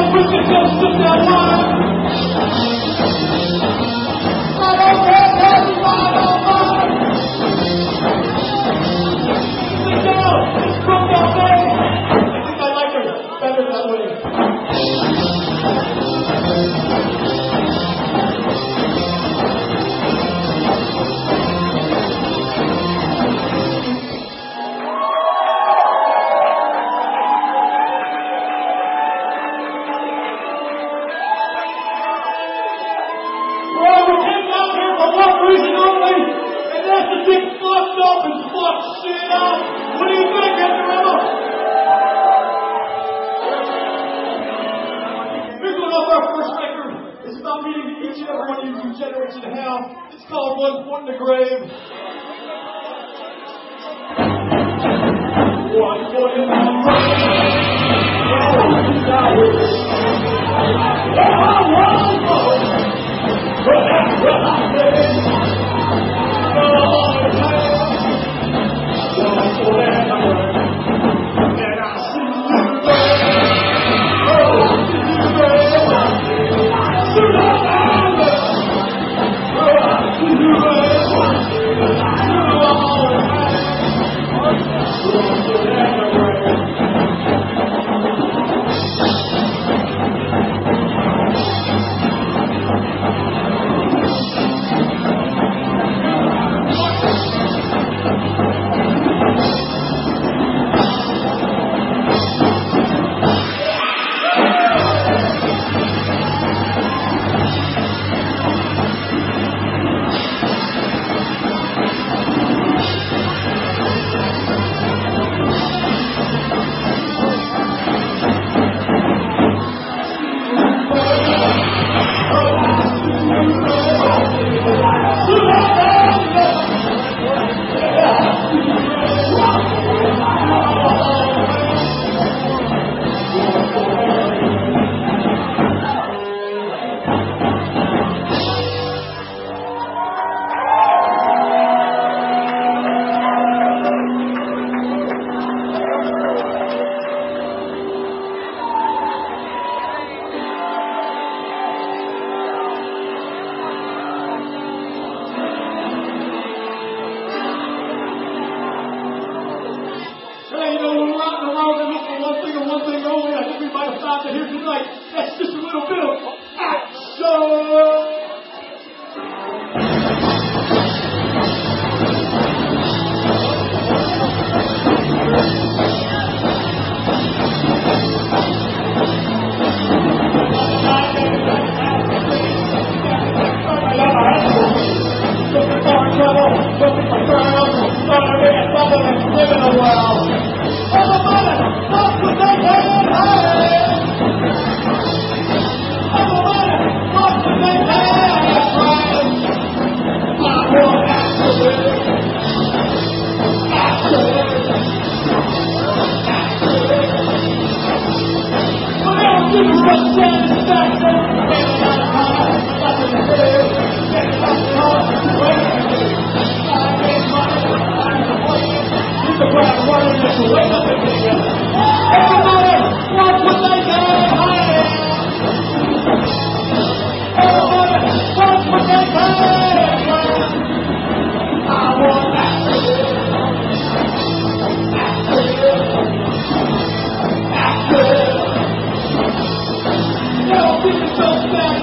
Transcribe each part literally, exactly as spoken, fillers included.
so sad.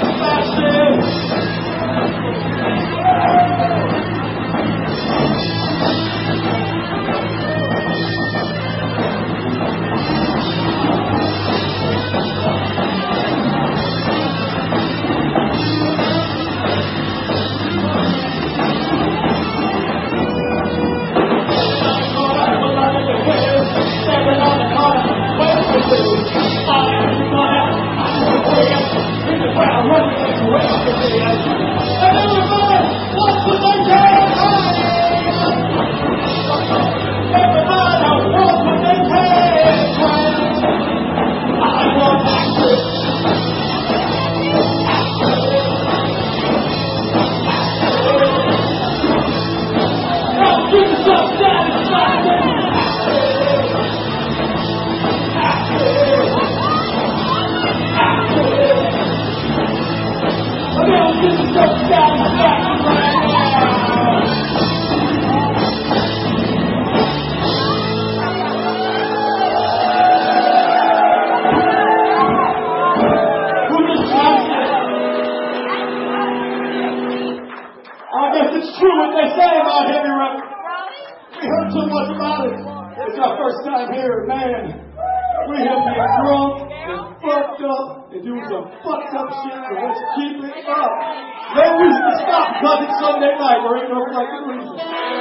first time here, man, we have been drunk and fucked up and doing some fucked up shit, but let's keep it up. No reason to stop because it's Sunday night. There ain't no fucking reason.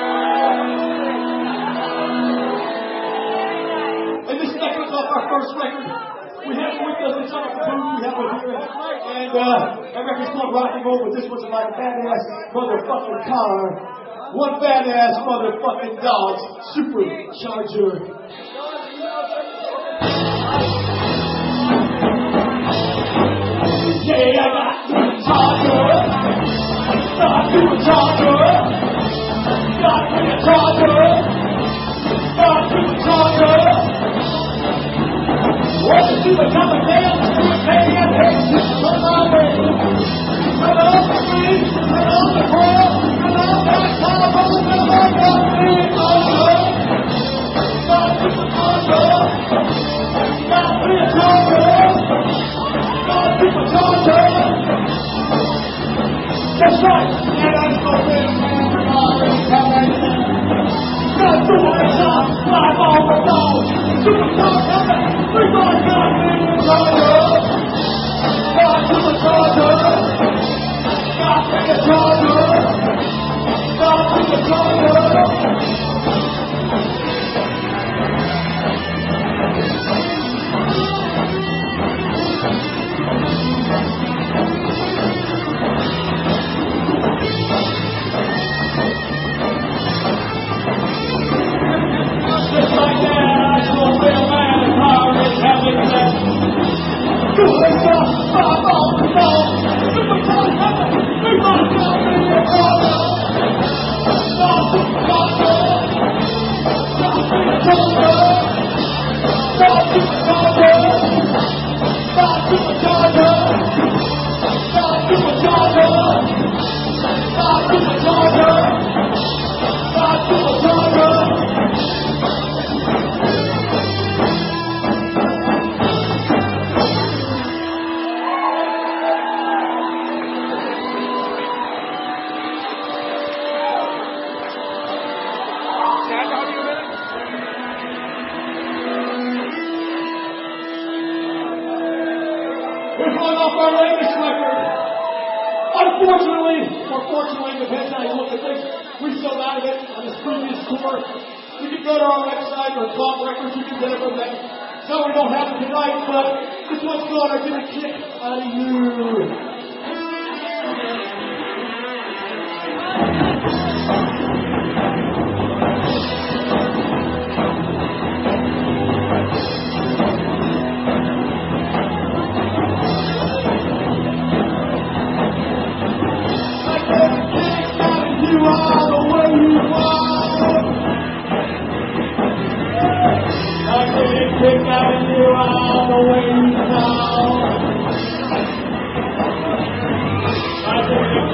And this record is off our first record. We have with us the summer booth we have with here. And uh, that record's called Rock and Roll, but this one's like a badass motherfucking car. One badass motherfucking dog, Supercharger. Yeah, I got Supercharger. Got Supercharger. Got Supercharger. Got Supercharger. What's the Supercharger down? Baby, I take Super my way. Run off the street, run off the floor, run off that car, run off the street, got Supercharger. Got Supercharger. Got Supercharger. That's right. And I'm so big, man. Got Supercharger. Live on the dog. Supercharger. We're gonna got Supercharger. Got Supercharger. Got Supercharger. Got Supercharger. Just like that, I know a real man is already having sex. Do it up, five on the phone. Supercharger, we gonna go in your brother. Stop Supercharger. Stop Supercharger. Stop Supercharger. Stop Supercharger. Stop Supercharger. Stop Supercharger. Stop Supercharger. Unfortunately, or fortunately, depends how you look at things, we sold out of it on this previous tour. You can go to our website or Club Records, you can get it from them. So we don't have it tonight, but this one's gonna get a kick out of you. You are the way you are. I can't pick out you are the way you sound. I can't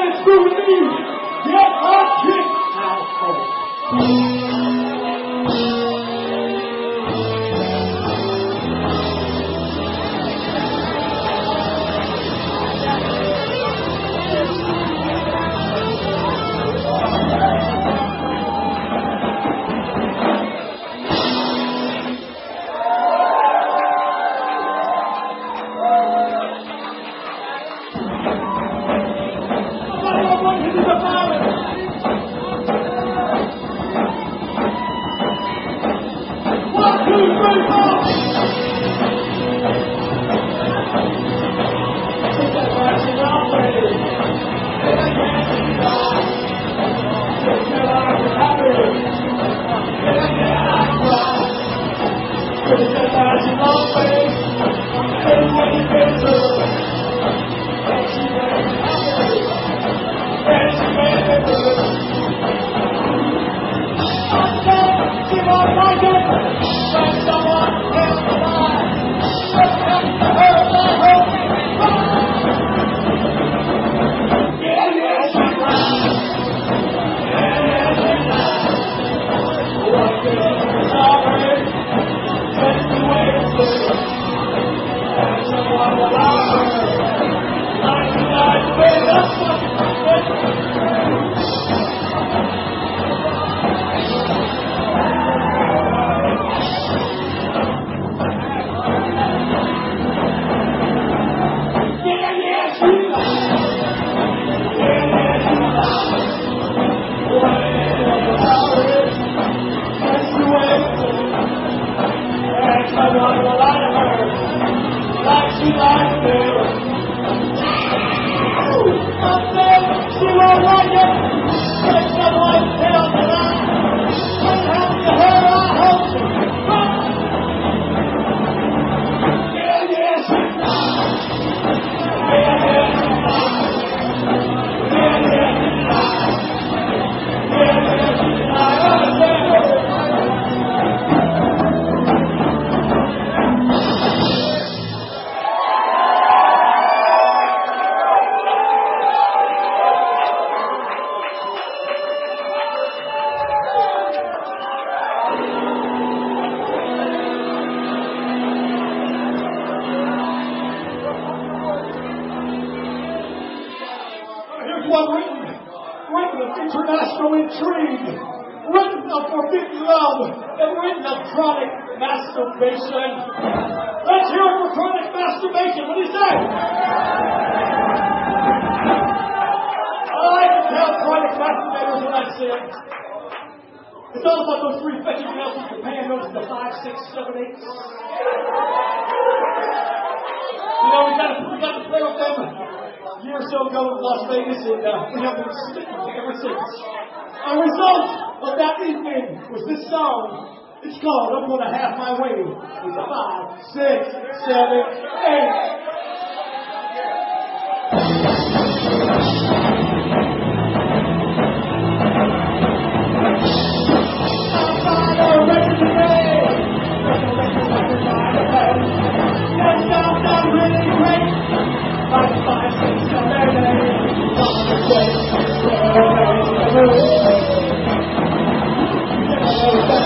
dance through with me. Get a kick out of it.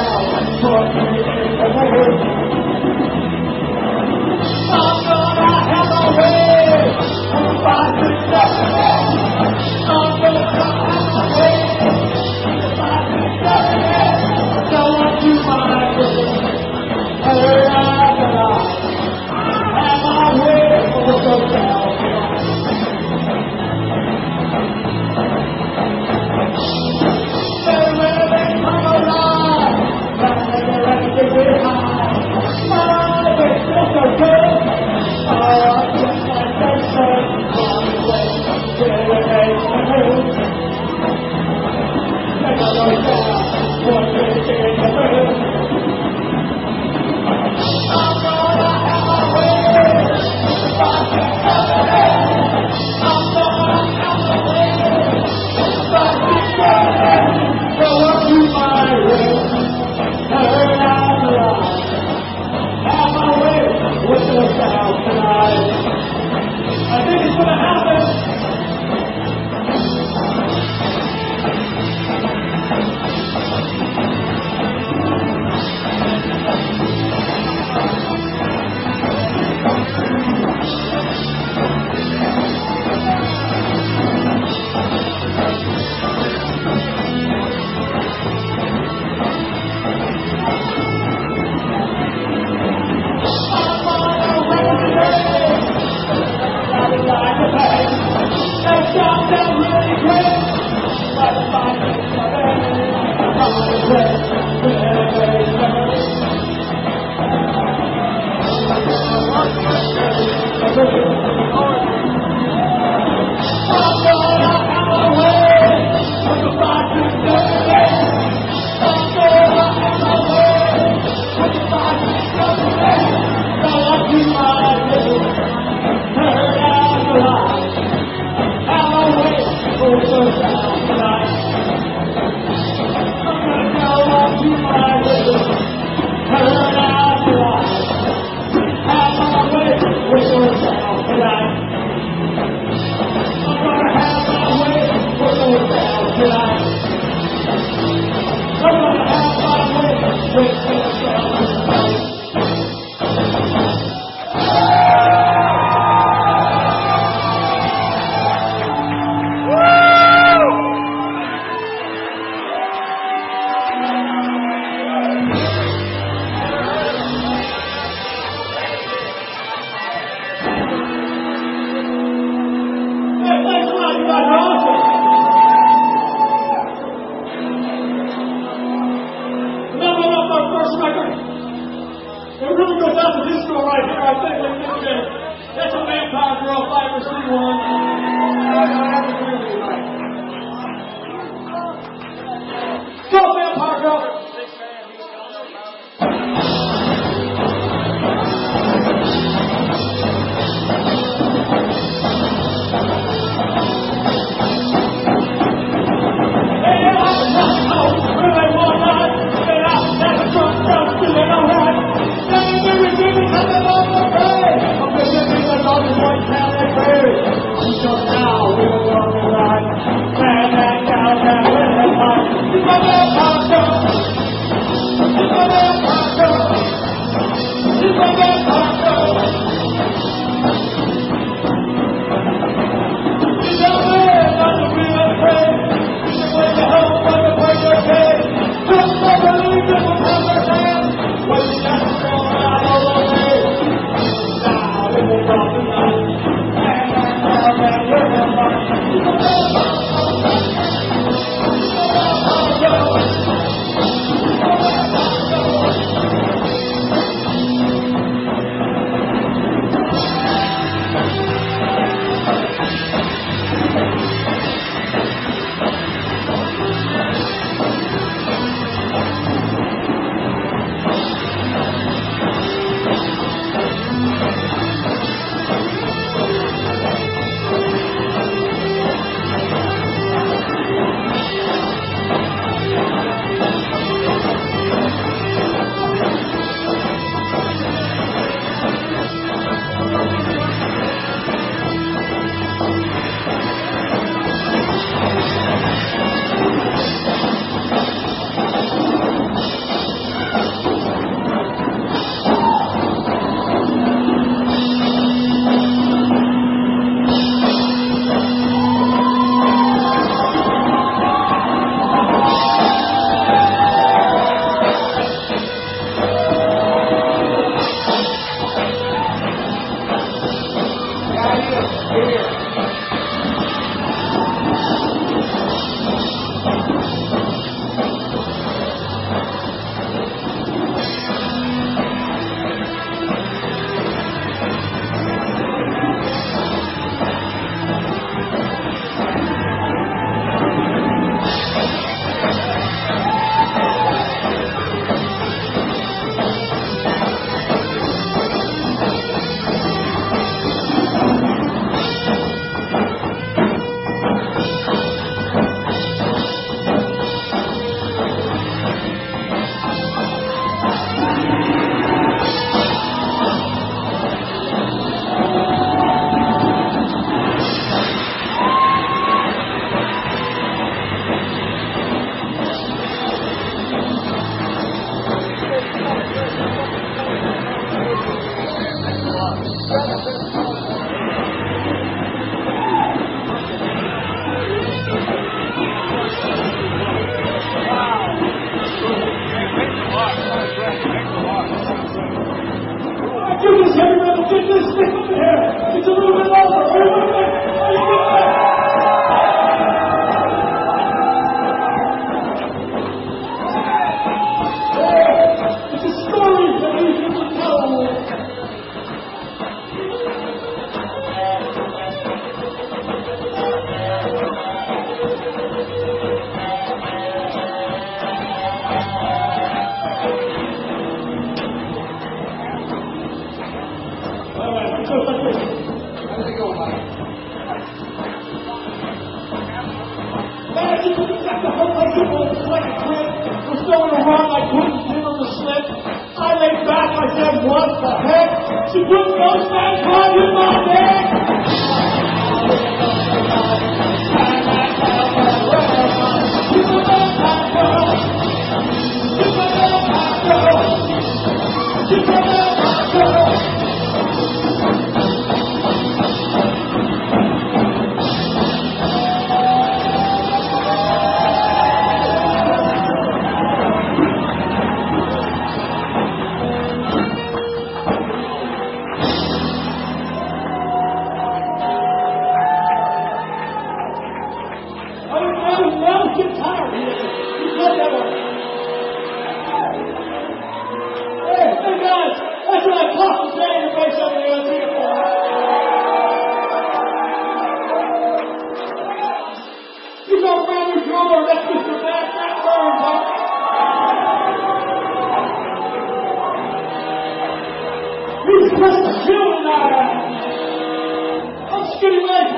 I'm gonna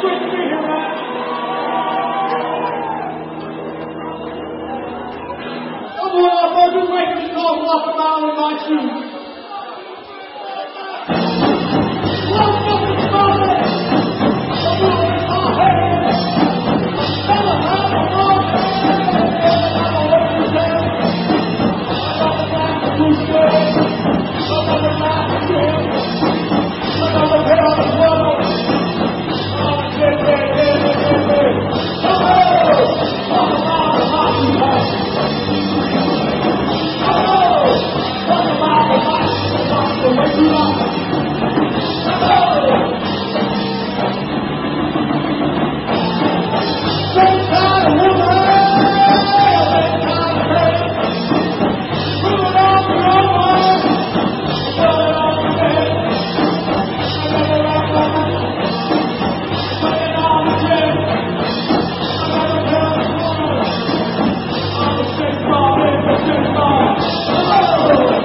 great to be here, man. Come on, Virgin Records, you all walk around in my shoes. Welcome to the moment. Come on, in my head. Tell us how to walk. I'm a working man. I'm on the back of two stairs. I'm on the back of ten. I'm on the head on the floor. I'm on the head, head, head, head, head. Come on. Walk around in my shoes. Come on. Walk around in my shoes. Walk the way you like. Come on. Same kind of woman. Same kind of man. Put it on the woman. Put it on the man. I never like woman. Put it on the man. I never tell the woman. I'm a sick ball, I'm a sick ball. Oh!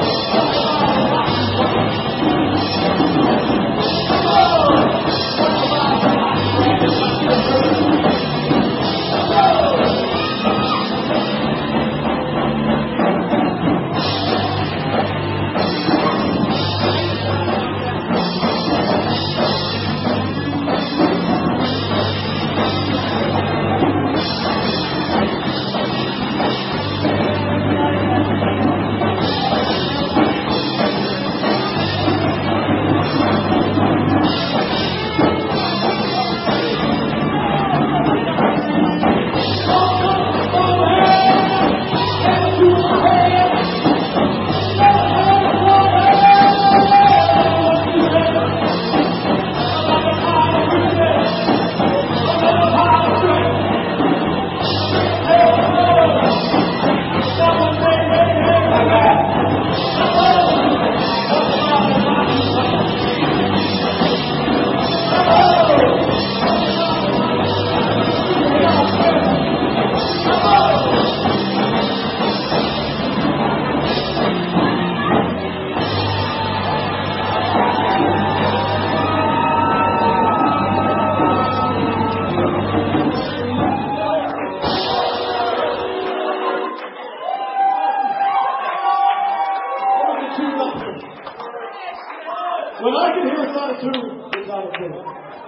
When I can hear it's out of tune, it's out of tune.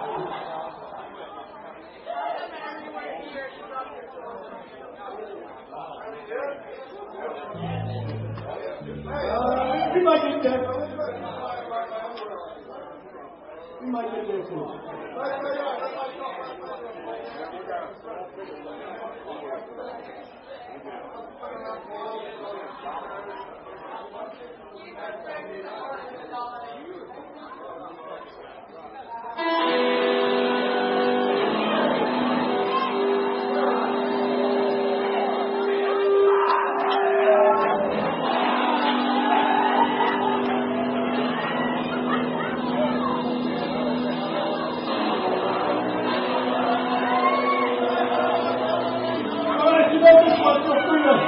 Uh, we might get there. We might get there too. All right, you know this one, feel free to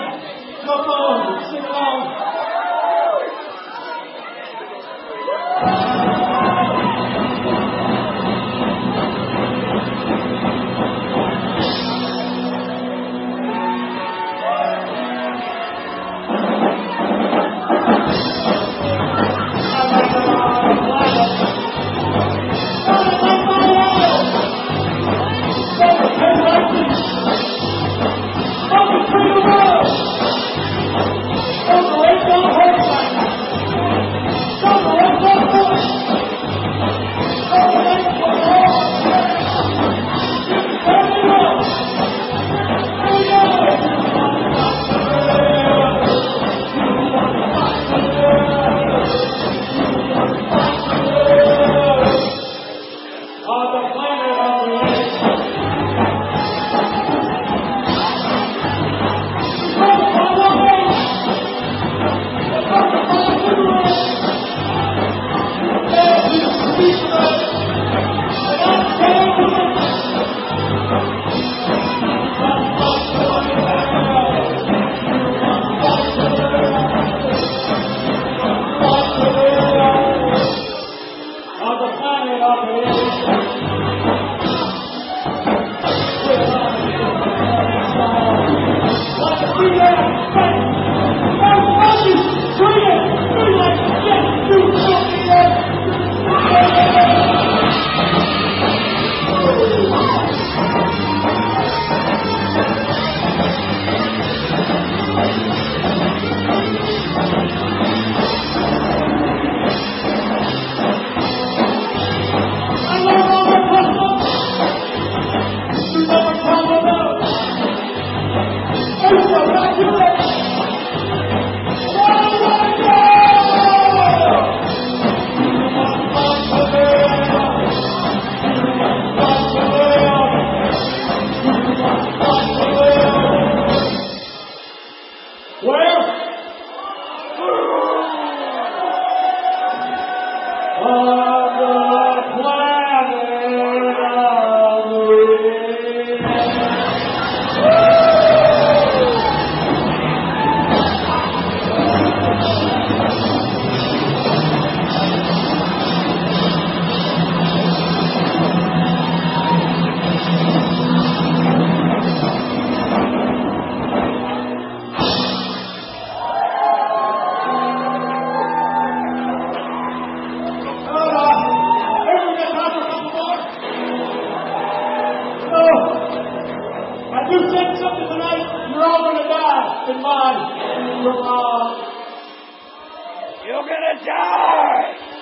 You said something tonight, you're all gonna die in mine. You're, uh, You're gonna die!